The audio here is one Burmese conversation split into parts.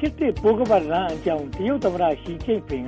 ခေတ်သစ်ပိုးကပတ်လမ်းအကြောင်းတရုတ်သမ္မတရှီကျင့်ဖျင်က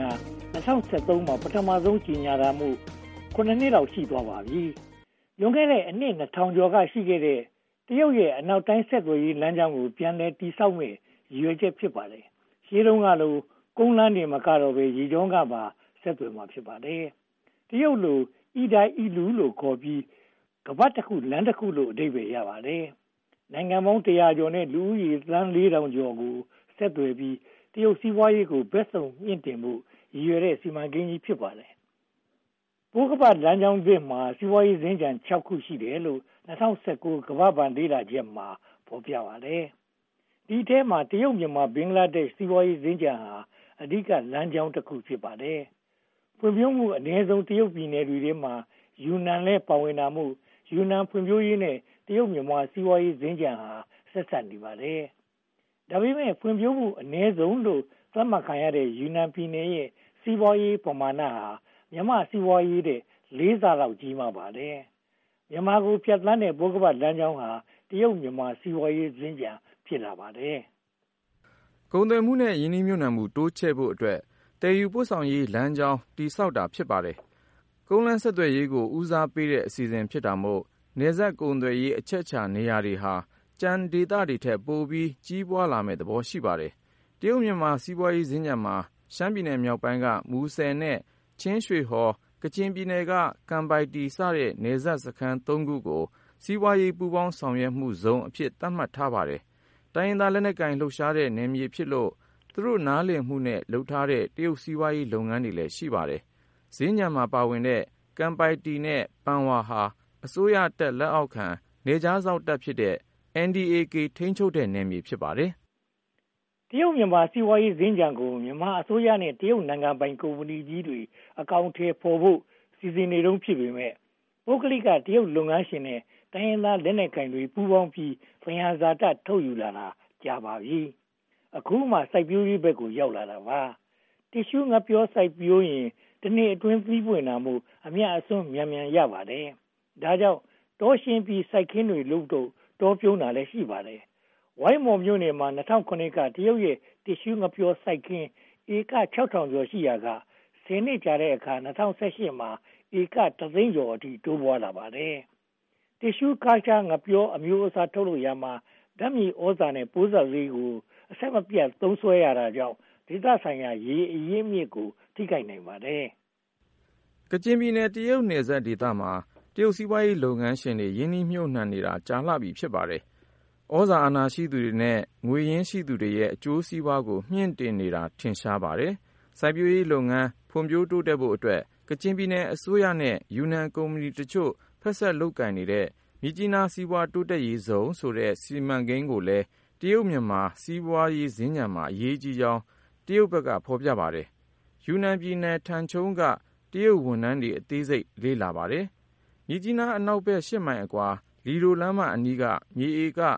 2013မှာပထမဆုံးကြေညာတာမို့9 နှစ်လောက်ရှိသွားပါပြီ။လွန်ခဲ့တဲ့အနှစ်2000ကျော်ကရှိခဲ့တဲ့တရုတ်ရဲ့အနောက်တိုင်းဆက်သွယ်ရေးလမ်းကြောင်းကိုပြန်လည်တည်ဆောက်မဲ့ရည်ရွယ်ချက်ဖြစ်ပါတယ်။ရှေးတုန်းကလိုကုန်းလမ်းတွေမကတော့ပဲရေကြောင်းကပါဆက်သွယ်မှာဖြစ်ပါတယ်။တရုတ်လိုအီဒိုင်အီလူလို့ခေါ်ပြီးကမ္ဘာတစ်ခုလမ်းတစ်ခုလို့အဓိပ္ပာယ်ရပါတယ်။နိုင်ငံပေါင်း100ကျော်နဲ့လူဦးရေသန်း4000ကျော်ကိုဆက်သွယ်ပြီးတရုတ်စီးပွားရေးကိုဘက်စုံမြင့်တင်မှုရည်ရွယ်တဲ့စီမံကိန်းကြီးဖြစ်ပါတယ်။ပိုးကပတ်လမ်းကြောင်းသစ်မှာစီးပွားရေးစင်္ကြန်6ခုရှိတယ်လို့2019ကမ္ဘာ့ဘဏ်လေ့လာချက်မှာဖော်ပြပါတယ်။ဒီထဲမှာတရုတ်မြန်မာဘင်္ဂလားဒေ့ရှ်စီးပွားရေးစင်္ကြန်ဟာအဓိကလမ်းကြောင်းတစ်ခုဖြစ်ပါတယ်။ဖွံ့ဖြိုးမှုအနည်းဆုံးတရုတ်ပြည်နယ်တွေထဲမှာယူနန်လည်းပါဝင်တာမို့ယူနန်ဖွံ့ဖြိုးရေးနဲ့တရုတ်မြန်မာစီးပွားရေးစင်္ကြန်ဟာဆက်ဆက်နေပါတယ်။ဒါပေမဲ့ဖွံ့ဖြိုးမှုအနည်းဆုံးလို့သတ်မှတ်ခံရတဲ့ယူနန်ပြည်နယ်ရဲ့စီးပွားရေးပမာဏဟာမြန်မာစီးပွားရေးတဲ့4 ဆလောက်ကြီးမားပါတယ်။မြန်မာကိုဖြတ်သန်းတဲ့ပိုးကပတ်လမ်းကြောင်းဟာတရုတ်မြန်မာစီးပွားရေးစင်္ကြန်ဖြစ်လာပါတယ်။ကုန်သွယ်မှုနဲ့ယင်းနှိမ့်မြုပ်နှံမှုတိုးချဲ့ဖို့အတွက်တည်ယူပို့ဆောင်ရေးလမ်းကြောင်းတည်ဆောက်တာဖြစ်ပါတယ်။ကုန်းလမ်းဆက်သွယ်ရေးကိုဦးစားပေးတဲ့အစီအစဉ်ဖြစ်တာမို့နယ်စပ်ကုန်သွယ်ရေးအချက်အခြာနေရာတွေဟာကျန်ဒေသတွေထက်ပိုပြီးကြီးပွားလာမယ့်သဘောရှိပါတယ်။တရုတ်မြန်မာစီးပွားရေးစင်္ကြန်မှာရှမ်းပြည်နယ်မြောက်ပိုင်းကမူဆယ်နဲ့ချင်းရွှေဟော်ကချင်ပြည်နယ်ကကမ်ပိုင်တီစတဲ့နယ်စပ်စခန်း3ခုကိုစီးပွားရေးပူးပေါင်းဆောင်ရွက်မှုဇုံအဖြစ်သတ်မှတ်ထားပါတယ်။တိုင်းရင်းသားလက်နက်ကိုင်လှုပ်ရှားတဲ့နယ်မြေဖြစ်လို့သူတို့နားလည်မှုနဲ့လှုပ်ထားတဲ့တရုတ်စီးပွားရေးလုပ်ငန်းတွေလည်းရှိပါတယ်။စင်္ကြန်မှာပါဝင်တဲ့ကမ်ပိုင်တီနဲ့ပန်ဝါဟာအစိုးရတပ်လက်အောက်ခံနေကြားစောင့်တပ်ဖြစ်တဲ့ NDAK ထိန်းချုပ်တဲ့နယ်မြေဖြစ်ပါတယ်။တရုတ်မြန်မာစီးပွားရေးစင်္ကြန်ကိုမြန်မာအစိုးရနဲ့တရုတ်နိုင်ငံပိုင်ကုမ္ပဏီကြီးတွေအကောင့်ထဲပေါ်ဖို့စီစဉ်နေတုန်းဖြစ်ပေမဲ့ပုဂ္ဂလိကတရုတ်လုပ်ငန်းရှင်နဲ့တိုင်းရင်းသားလက်နက်ကိုင်တွေပူးပေါင်းပြီးဖယံဇာတထုတ်ယူလာတာကြာပါပြီ။အခုမှစိုက်ပျိုးရေးဘက်ကိုရောက်လာတာပါ။တစ်ရှူးငပြောစိုက်ပျိုးရင်ဒီနေ့အတွင်းပြီးပွင့်တာမို့အမြတ်အစွန်းမြန်မြန်ရပါတယ်။ဒါကြောင့်တောရှင်းပြီးစိုက်ခင်းတွေလုပ်တော့တောပြုံးတာလည်းရှိပါတယ်။ဝိုင်းမော်မြို့နယ်မှာ2009ကတရုတ်ရဲ့တစ်ရှူးငပြောစိုက်ခင်းဧက6000ကျော်ရှိရာက10 နှစ်ကြာတဲ့အခါ2018မှာဧက3 သိန်းကျော်အထိတိုးပွားလာပါတယ်။တစ်ရှူးကားချငပြောအမျိုးအစားထုတ်လို့ရမှာဓာတ်မြေဩဇာနဲ့ပိုးစားလေးကိုအဆက်မပြတ်သုံးစွဲရတာကြောင့်ဒေသဆိုင်ရာရေအရင်းမြစ်ကိုထိခိုက်နိုင်ပါတယ်။ကချင်ပြည်နယ်တရုတ်နယ်စပ်ဒေသမှာတရုတ်စီးပွားရေးလုပ်ငန်းရှင်တွေရင်းနှီးမြှုပ်နှံနေတာကြာလှပြီဖြစ်ပါတယ်။ဩဇာအာဏာရှိသူတွေနဲ့ငွေရင်းရှိသူတွေရဲ့အကျိုးစီးပွားကိုမြင့်တင်နေတာထင်ရှားပါတယ်။စိုက်ပျိုးရေးလုပ်ငန်းဖွံ့ဖြိုးတိုးတက်ဖို့အတွက်ကချင်ပြည်နယ်အစိုးရနဲ့ယူနန်ကုမ္ပဏီတချို့ဖက်စပ်လုပ်ကိုင်နေတဲ့မြစ်ကြီးနားစီးပွားတိုးတက်ရေးဇုံဆိုတဲ့စီမံကိန်းကိုလည်းတရုတ်မြန်မာစီးပွားရေးစင်္ကြန်မှာအရေးကြီးကြောင်းတရုတ်ဘက်ကဖော်ပြပါတယ်။ယူနန်ပြည်နယ်ထန်ချုံကတရုတ်ဝန်ထမ်းတွေအသေးစိတ်လေ့လာပါတယ်။မြစ်ကြီးနားအနောက်ဘက်8 မိုင်အကွာလီဒိုလမ်းမအနီးကမြေဧက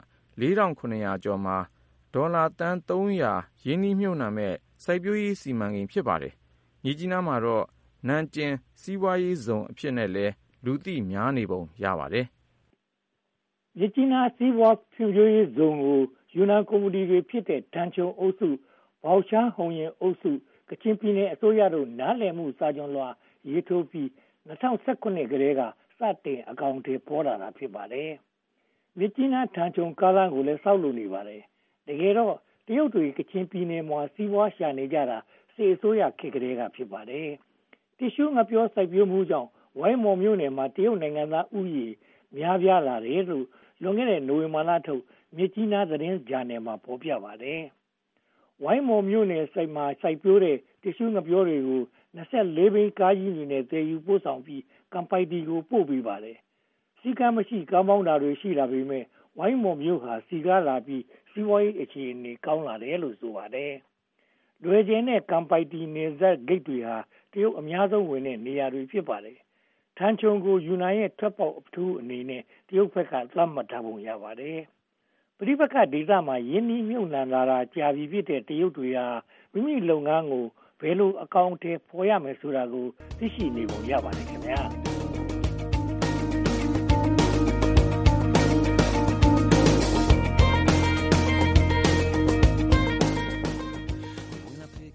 4700ကျော်မှာဒေါ်လာသန်း300ရင်းနှီးမြှုပ်နှံမဲ့စိုက်ပျိုးရေးစီမံကိန်းဖြစ်ပါတယ်။မြစ်ကြီးနားမှာတော့နန်ကျင်စီးပွားရေးဇုံအဖြစ်နဲ့လည်းလူသိများနေပုံရပါတယ်။မြစ်ကြီးနားစီးပွားဖြိုးရေးဇုံကိုယူနန်ကုမ္ပဏီတွေဖြစ်တဲ့တန်ချုံအုပ်စုဘောက်ချန်းဟုံရင်အုပ်စုကချင်ပြည်နယ်အစိုးရတို့နားလည်မှုစာချုပ်လွှာရေးထိုးပြီး2019ကတည်းကစတင်အကောင့်တွေပေါ်လာတာဖြစ်ပါတယ်။မြစ်ကြီးနားထန်ချုံကားလမ်းကိုလည်းစောက်လုပ်နေပါတယ်။တကယ်တော့တရုတ်တွေကချင်ပြည်နယ်မှာစီးပွားရှာနေကြတာစစ်အစိုးရခေတ်ကတည်းကဖြစ်ပါတယ်။တစ်ရှူးငပြောစိုက်ပျိုးမှုကြောင့်ဝိုင်းမော်မြို့နယ်မှာတရုတ်နိုင်ငံသားဥယျာဉ်များပြားလာတယ်လို့လွန်ခဲ့တဲ့နိုဝင်ဘာလထုတ်မြစ်ကြီးနားသတင်းဂျာနယ်မှာဖော်ပြပါတယ်။ဝိုင်းမော်မြို့နယ်စိုက်မှာစိုက်ပျိုးတဲ့တစ်ရှူးငပြောတွေကို24 ဘီးကားကြီးတွေနဲ့တည်ယူပို့ဆောင်ပြီးကမ်ပိုင်တီကိုပို့ပေးပါတယ်။စီကံမရှိကားမောင်းတာတွေရှိလာပေမဲ့ဝိုင်းမော်မြို့ဟာစီကားလာပြီးစီးပွားရေးအခြေအနေကောင်းလာတယ်လို့ဆိုပါတယ်။လွယ်ကျင်တဲ့ကမ်ပိုင်တီနယ်စပ်ဂိတ်တွေဟာတရုတ်အများဆုံးဝင်တဲ့နေရာတွေဖြစ်ပါတယ်။ထန်ချုံကိုယူနန်ရဲ့ထွက်ပေါက်အထူးအနေနဲ့တရုတ်ဘက်ကသတ်မှတ်ထားပုံရပါတယ်။ပဋိပက္ခဒေသမှာယင်းနှီးမြှုပ်နှံလာတာကြာပြီဖြစ်တဲ့တရုတ်တွေဟာမိမိလုပ်ငန်းကိုဘယ်လိုအကောင့်ထဲပေါ်ရမယ်ဆိုတာကိုသိရှိနေပုံရပါတယ်ခင်ဗျာ။